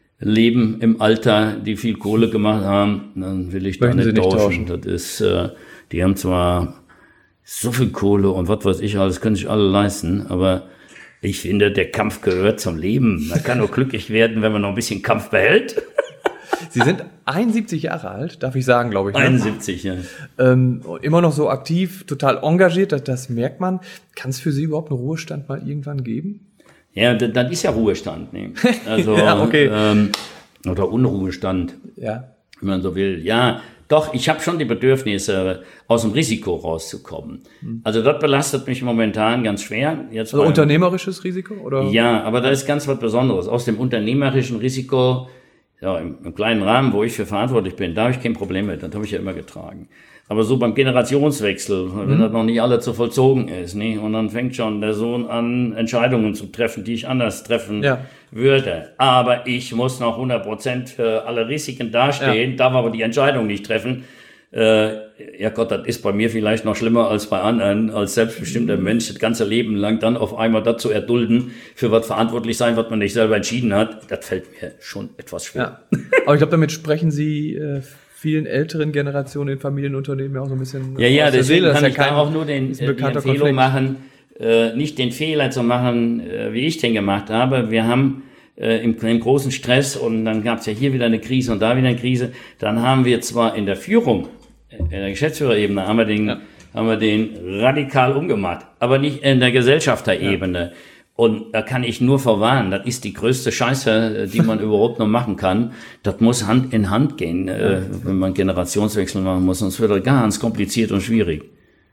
Speaker 3: leben im Alter, die viel Kohle gemacht haben, dann will ich da nicht, nicht tauschen. tauschen. Das ist, äh, die haben zwar so viel Kohle und was weiß ich alles, können sich alle leisten, aber ich finde, der Kampf gehört zum Leben. Man kann nur glücklich werden, wenn man noch ein bisschen Kampf behält.
Speaker 2: Sie sind einundsiebzig Jahre alt, darf ich sagen, glaube ich. Ne?
Speaker 3: einundsiebzig, ja.
Speaker 2: Ähm, immer noch so aktiv, total engagiert, das, das merkt man. Kann es für Sie überhaupt einen Ruhestand mal irgendwann geben?
Speaker 3: Ja, das, das ist ja Ruhestand. Ne? Also,
Speaker 2: ja, okay.
Speaker 3: ähm, oder Unruhestand,
Speaker 2: ja.
Speaker 3: wenn man so will. Ja, doch, ich habe schon die Bedürfnisse, aus dem Risiko rauszukommen. Hm. Also das belastet mich momentan ganz schwer. Jetzt
Speaker 2: also unternehmerisches Risiko? Oder?
Speaker 3: Ja, aber da ist ganz was Besonderes. Aus dem unternehmerischen Risiko, ja, im, im kleinen Rahmen, wo ich für verantwortlich bin, da habe ich kein Problem mit. Das habe ich ja immer getragen. Aber so beim Generationswechsel, wenn mhm. das noch nicht alle zu vollzogen ist, ne? Und dann fängt schon der Sohn an, Entscheidungen zu treffen, die ich anders treffen ja. würde. Aber ich muss noch hundert Prozent für alle Risiken dastehen, ja. darf aber die Entscheidung nicht treffen. Äh, ja Gott, das ist bei mir vielleicht noch schlimmer als bei anderen, als selbstbestimmter Mensch das ganze Leben lang dann auf einmal dazu erdulden, für was verantwortlich sein, was man nicht selber entschieden hat. Das fällt mir schon etwas schwer.
Speaker 2: Ja. Aber ich glaube, damit sprechen Sie äh, vielen älteren Generationen in Familienunternehmen ja auch so ein bisschen
Speaker 3: ja, ja,
Speaker 2: aus der
Speaker 3: deswegen
Speaker 2: Seele.
Speaker 3: kann
Speaker 2: ja
Speaker 3: ich da auch nur den, äh, die Empfehlung Konflikt. machen, äh, nicht den Fehler zu machen, äh, wie ich den gemacht habe. Wir haben äh, im, im großen Stress und dann gab es ja hier wieder eine Krise und da wieder eine Krise. Dann haben wir zwar in der Führung, in der Geschäftsführerebene, haben wir den, ja. haben wir den radikal umgemacht, aber nicht in der Gesellschafterebene. Ja. Und da kann ich nur verwarnen, das ist die größte Scheiße, die man überhaupt noch machen kann. Das muss Hand in Hand gehen, äh, wenn man Generationswechsel machen muss, sonst wird das ganz kompliziert und schwierig.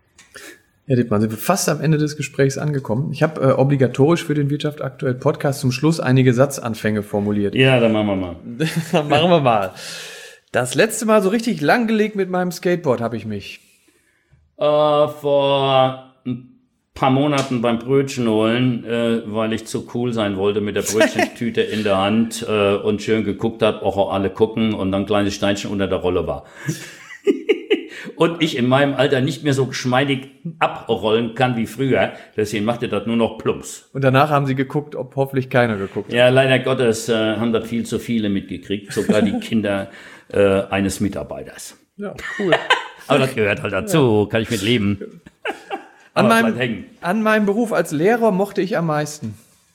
Speaker 2: Herr Dittmann, sind wir fast am Ende des Gesprächs angekommen. Ich habe äh, obligatorisch für den Wirtschaft aktuell Podcast zum Schluss einige Satzanfänge formuliert.
Speaker 3: Ja, dann machen wir mal.
Speaker 2: Dann machen wir mal. Das letzte Mal so richtig langgelegt mit meinem Skateboard habe ich mich.
Speaker 3: Äh, vor ein paar Monaten beim Brötchen holen, äh, weil ich zu cool sein wollte mit der Brötchentüte in der Hand äh, und schön geguckt habe, auch alle gucken und dann ein kleines Steinchen unter der Rolle war. Und ich in meinem Alter nicht mehr so geschmeidig abrollen kann wie früher, deswegen machte das nur noch plumps.
Speaker 2: Und danach haben Sie geguckt, ob hoffentlich keiner geguckt hat.
Speaker 3: Ja, leider Gottes äh, haben das viel zu viele mitgekriegt, sogar die Kinder äh, eines Mitarbeiters.
Speaker 2: Ja, cool.
Speaker 3: Aber das gehört halt dazu, ja. Kann ich mit leben.
Speaker 2: An meinem, an meinem Beruf als Lehrer mochte ich am meisten.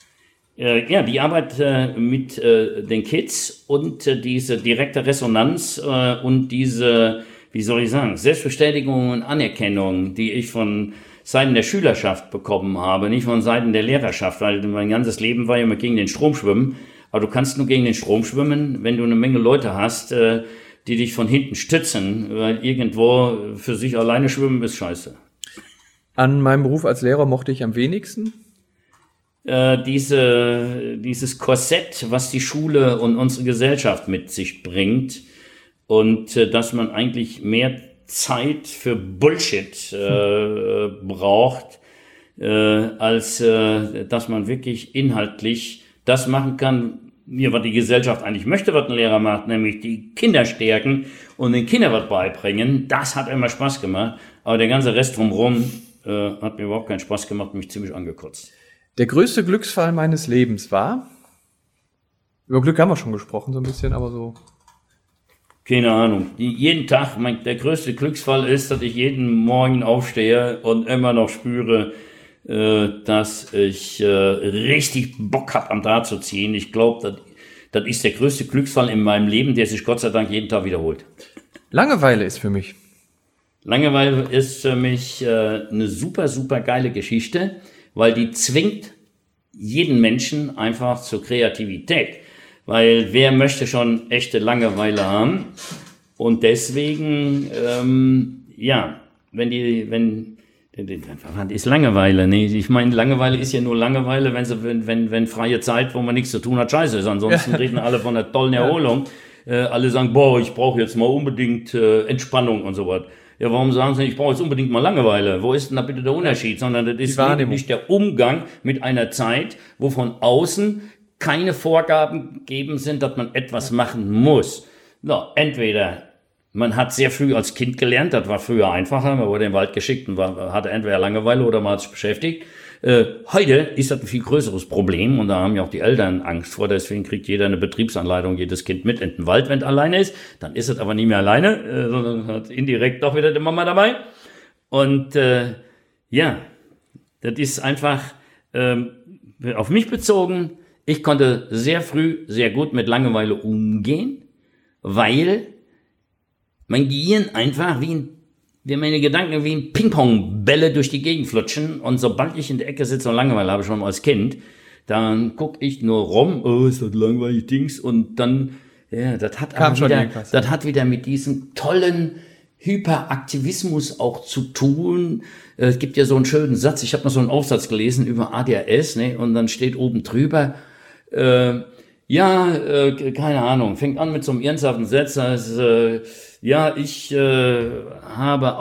Speaker 3: Äh, ja, die Arbeit äh, mit äh, den Kids und äh, diese direkte Resonanz äh, und diese, wie soll ich sagen, Selbstbestätigung und Anerkennung, die ich von Seiten der Schülerschaft bekommen habe, nicht von Seiten der Lehrerschaft, weil mein ganzes Leben war ja immer gegen den Strom schwimmen. Aber du kannst nur gegen den Strom schwimmen, wenn du eine Menge Leute hast, äh, die dich von hinten stützen, weil irgendwo für sich alleine schwimmen ist scheiße.
Speaker 2: An meinem Beruf als Lehrer mochte ich am wenigsten?
Speaker 3: Äh, diese, dieses Korsett, was die Schule und unsere Gesellschaft mit sich bringt und äh, dass man eigentlich mehr Zeit für Bullshit äh, braucht, äh, als äh, dass man wirklich inhaltlich das machen kann, ja, was die Gesellschaft eigentlich möchte, was ein Lehrer macht, nämlich die Kinder stärken und den Kindern was beibringen. Das hat immer Spaß gemacht, aber der ganze Rest drumherum äh, hat mir überhaupt keinen Spaß gemacht, mich ziemlich angekotzt.
Speaker 2: Der größte Glücksfall meines Lebens war? Über Glück haben wir schon gesprochen, so ein bisschen, aber so.
Speaker 3: Keine Ahnung. Jeden Tag, mein, der größte Glücksfall ist, dass ich jeden Morgen aufstehe und immer noch spüre, äh, dass ich äh, richtig Bock habe, am Draht zu ziehen. Ich glaube, das, das ist der größte Glücksfall in meinem Leben, der sich Gott sei Dank jeden Tag wiederholt.
Speaker 2: Langeweile ist für mich.
Speaker 3: Langeweile ist für mich äh, eine super, super geile Geschichte, weil die zwingt jeden Menschen einfach zur Kreativität. Weil wer möchte schon echte Langeweile haben? Und deswegen, ähm, ja, wenn die, wenn, was ist Langeweile? Nee, ich meine, Langeweile ist ja nur Langeweile, wenn sie, wenn, wenn, wenn freie Zeit, wo man nichts zu tun hat, scheiße ist. Ansonsten ja. reden alle von einer tollen Erholung. Ja. Äh, alle sagen, boah, ich brauche jetzt mal unbedingt äh, Entspannung und so was. Ja, warum sagen sie, ich brauche jetzt unbedingt mal Langeweile? Wo ist denn da bitte der Unterschied? Sondern das ist nicht der Umgang mit einer Zeit, wo von außen keine Vorgaben gegeben sind, dass man etwas machen muss. No, entweder man hat sehr früh als Kind gelernt, das war früher einfacher, man wurde in den Wald geschickt und war, hatte entweder Langeweile oder man hat sich beschäftigt. Äh, heute ist das ein viel größeres Problem und da haben ja auch die Eltern Angst vor, deswegen kriegt jeder eine Betriebsanleitung, jedes Kind mit in den Wald, wenn es alleine ist. Dann ist es aber nicht mehr alleine, äh, sondern hat indirekt doch wieder die Mama dabei. Und äh, ja, das ist einfach ähm, auf mich bezogen. Ich konnte sehr früh sehr gut mit Langeweile umgehen, weil mein Gehirn einfach wie ein, wie meine Gedanken wie ein Ping-Pong-Bälle durch die Gegend flutschen und sobald ich in der Ecke sitze und Langeweile habe, schon als Kind, dann gucke ich nur rum, oh, ist das langweilig Dings und dann, ja, das hat aber wieder, das hat wieder mit diesem tollen Hyperaktivismus auch zu tun. Es gibt ja so einen schönen Satz, ich habe mal so einen Aufsatz gelesen über A D H S, ne, und dann steht oben drüber, äh, ja, äh, keine Ahnung, fängt an mit so einem ernsthaften Satz, also, äh, ja, ich äh, habe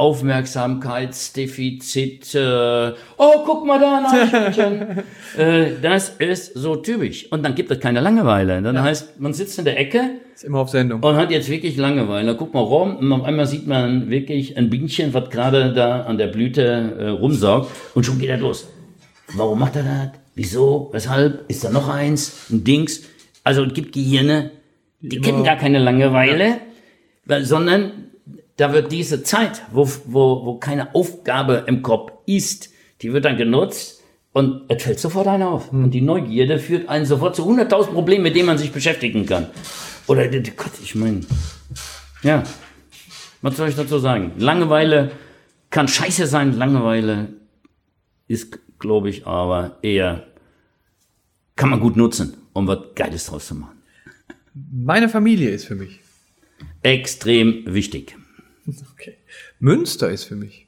Speaker 3: Aufmerksamkeitsdefizit, äh, oh, guck mal da, ein Eichhörnchen. äh, das ist so typisch. Und dann gibt es keine Langeweile. Dann ja. heißt, man sitzt in der Ecke.
Speaker 2: Ist immer auf Sendung.
Speaker 3: Und hat jetzt wirklich Langeweile. Guck mal rum und auf einmal sieht man wirklich ein Bienchen, was gerade da an der Blüte äh, rumsaugt und schon geht er los. Warum macht er das? Wieso? Weshalb? Ist da noch eins? Ein Dings? Also es gibt Gehirne, die kennen gar keine Langeweile, ja. sondern da wird diese Zeit, wo, wo, wo keine Aufgabe im Kopf ist, die wird dann genutzt und es fällt sofort einer auf. Hm. Und die Neugierde führt einen sofort zu hunderttausend Problemen, mit denen man sich beschäftigen kann. Oder, Gott, ich meine, ja, was soll ich dazu sagen? Langeweile kann scheiße sein, Langeweile ist, glaube ich, aber eher, kann man gut nutzen, um was Geiles draus zu machen.
Speaker 2: Meine Familie ist für mich
Speaker 3: extrem wichtig.
Speaker 2: Okay. Münster ist für mich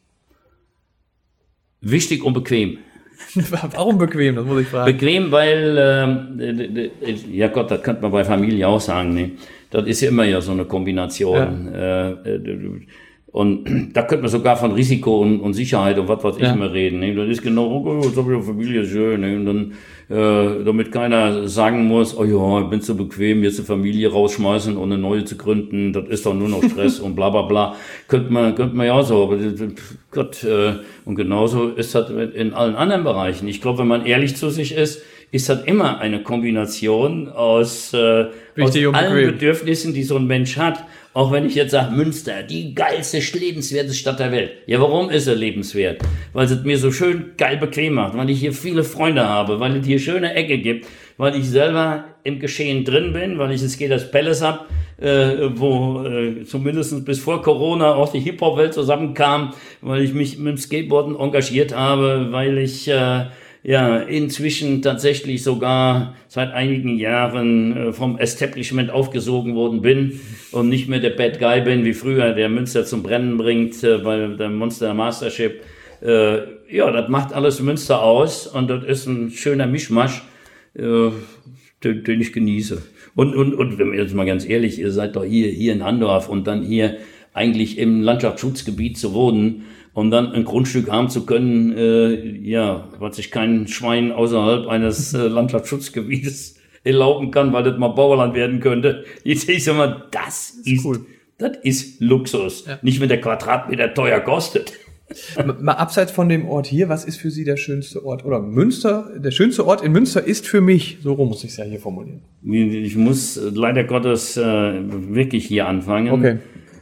Speaker 3: wichtig und bequem.
Speaker 2: Warum bequem? Das muss ich fragen.
Speaker 3: Bequem, weil, äh, ja Gott, das könnte man bei Familie auch sagen, ne? Das ist ja immer ja so eine Kombination. Ja. Äh, und da könnte man sogar von Risiko und, und Sicherheit und was weiß ich ja. immer reden. Ne? Das ist genau, oh, jetzt habe ich eine Familie, schön. Ne? Und dann, äh, damit keiner sagen muss, oh ja, ich bin so bequem, jetzt eine Familie rausschmeißen und eine neue zu gründen, das ist doch nur noch Stress und bla bla bla. Könnte man, könnte man ja auch so, aber Gott, äh, und genauso ist das in allen anderen Bereichen. Ich glaube, wenn man ehrlich zu sich ist, ist das immer eine Kombination aus, äh, aus allen Bedürfnissen, die so ein Mensch hat. Auch wenn ich jetzt sage, Münster, die geilste, lebenswerte Stadt der Welt. Ja, warum ist er lebenswert? Weil es mir so schön geil bequem macht, weil ich hier viele Freunde habe, weil es hier schöne Ecke gibt, weil ich selber im Geschehen drin bin, weil ich das Skaters Palace habe, äh, wo äh, zumindest bis vor Corona auch die Hip-Hop-Welt zusammenkam, weil ich mich mit dem Skateboarden engagiert habe, weil ich äh, ja inzwischen tatsächlich sogar seit einigen Jahren äh, vom Establishment aufgesogen worden bin und nicht mehr der Bad Guy bin wie früher, der Münster zum Brennen bringt, äh, bei der Monster Mastership. Äh, ja, das macht alles Münster aus und das ist ein schöner Mischmasch, äh, den, den ich genieße. Und, und, und wenn wir jetzt mal ganz ehrlich, ihr seid doch hier, hier in Andorf und dann hier eigentlich im Landschaftsschutzgebiet zu wohnen, um dann ein Grundstück haben zu können, äh, ja, was sich kein Schwein außerhalb eines äh, Landschaftsschutzgebietes erlauben kann, weil das mal Bauerland werden könnte. Jetzt ich sag mal, das ist, cool. Das ist Luxus. Ja. Nicht, wenn der Quadratmeter teuer kostet.
Speaker 2: Mal abseits von dem Ort hier, was ist für Sie der schönste Ort? Oder Münster, der schönste Ort in Münster ist für mich, so rum muss ich es ja hier formulieren.
Speaker 3: Ich muss leider Gottes äh, wirklich hier anfangen.
Speaker 2: Okay.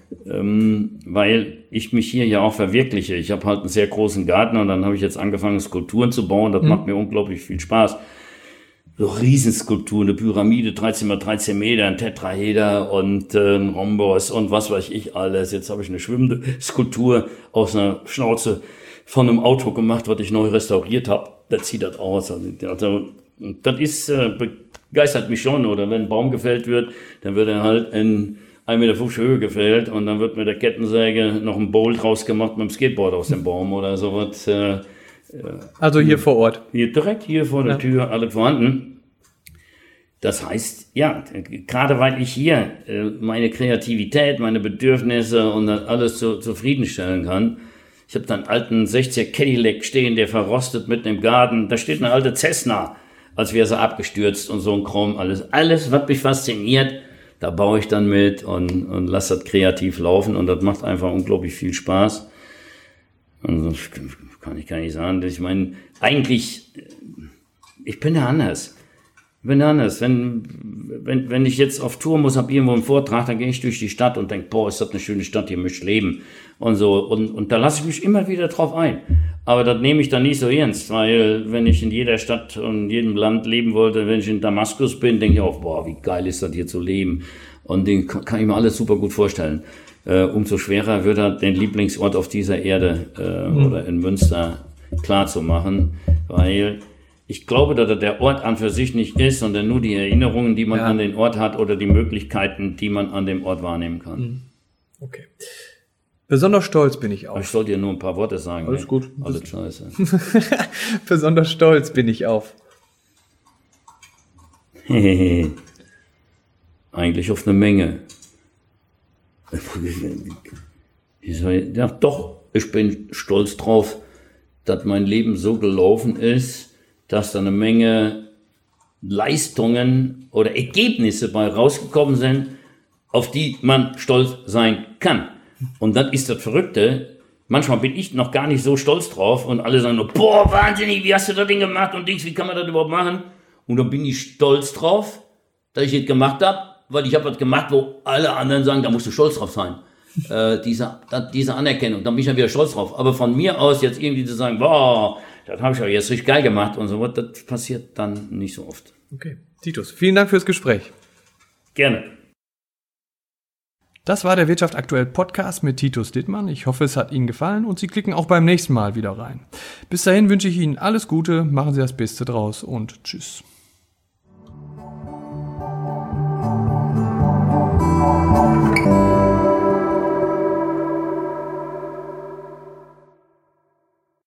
Speaker 3: Ähm, weil ich mich hier ja auch verwirkliche. Ich habe halt einen sehr großen Garten und dann habe ich jetzt angefangen, Skulpturen zu bauen. Das mhm. macht mir unglaublich viel Spaß. So Riesenskulpturen, eine Pyramide, dreizehn mal dreizehn Meter, ein Tetraheder und äh, ein Rhombus und was weiß ich alles. Jetzt habe ich eine schwimmende Skulptur aus einer Schnauze von einem Auto gemacht, was ich neu restauriert habe. Da zieht das aus. Also, das ist, äh, begeistert mich schon. Oder wenn ein Baum gefällt wird, dann wird er halt in ein Meter fünfzig Höhe gefällt und dann wird mit der Kettensäge noch ein Bowl draus gemacht mit dem Skateboard aus dem Baum oder sowas. Äh,
Speaker 2: also hier vor Ort?
Speaker 3: Hier direkt hier vor der ja. Tür, alles vorhanden. Das heißt, ja, gerade weil ich hier äh, meine Kreativität, meine Bedürfnisse und das alles zu, zufriedenstellen kann. Ich habe da einen alten sechziger Cadillac stehen, der verrostet mitten im Garten. Da steht eine alte Cessna. als wäre sie abgestürzt und so ein Kram. Alles, alles, was mich fasziniert, da baue ich dann mit und, und lasse das kreativ laufen und das macht einfach unglaublich viel Spaß. Und das kann ich gar nicht sagen. Ich meine, eigentlich, ich bin da anders. Ich bin da anders. Wenn, wenn, wenn ich jetzt auf Tour muss, habe irgendwo einen Vortrag, dann gehe ich durch die Stadt und denke, boah, ist das eine schöne Stadt, hier möchte ich leben. Und so. Und, und da lasse ich mich immer wieder drauf ein. Aber das nehme ich dann nicht so ernst, weil wenn ich in jeder Stadt und in jedem Land leben wollte, wenn ich in Damaskus bin, denke ich auch, boah, wie geil ist das hier zu leben. Und den kann ich mir alles super gut vorstellen. Äh, umso schwerer wird er, den Lieblingsort auf dieser Erde äh, mhm. oder in Münster klar zu machen, weil ich glaube, dass er der Ort an für sich nicht ist, sondern nur die Erinnerungen, die man ja. an den Ort hat oder die Möglichkeiten, die man an dem Ort wahrnehmen kann.
Speaker 2: Okay. Besonders stolz bin ich auf.
Speaker 3: Ich soll dir nur ein paar Worte sagen.
Speaker 2: Alles
Speaker 3: ey.
Speaker 2: gut.
Speaker 3: Alles scheiße.
Speaker 2: Besonders stolz bin ich auf.
Speaker 3: Eigentlich auf eine Menge. Ja, doch, ich bin stolz drauf, dass mein Leben so gelaufen ist, dass da eine Menge Leistungen oder Ergebnisse bei rausgekommen sind, auf die man stolz sein kann. Und dann ist das Verrückte, manchmal bin ich noch gar nicht so stolz drauf und alle sagen nur, boah, wahnsinnig, wie hast du das Ding gemacht und Dings, wie kann man das überhaupt machen? Und dann bin ich stolz drauf, dass ich das gemacht habe, weil ich habe was gemacht, wo alle anderen sagen, da musst du stolz drauf sein. Äh, diese, diese Anerkennung, da bin ich ja wieder stolz drauf. Aber von mir aus jetzt irgendwie zu sagen, boah, das habe ich ja jetzt richtig geil gemacht und so, das passiert dann nicht so oft.
Speaker 2: Okay, Titus, vielen Dank fürs Gespräch.
Speaker 3: Gerne.
Speaker 2: Das war der Wirtschaft aktuell Podcast mit Titus Dittmann. Ich hoffe, es hat Ihnen gefallen und Sie klicken auch beim nächsten Mal wieder rein. Bis dahin wünsche ich Ihnen alles Gute, machen Sie das Beste draus und tschüss.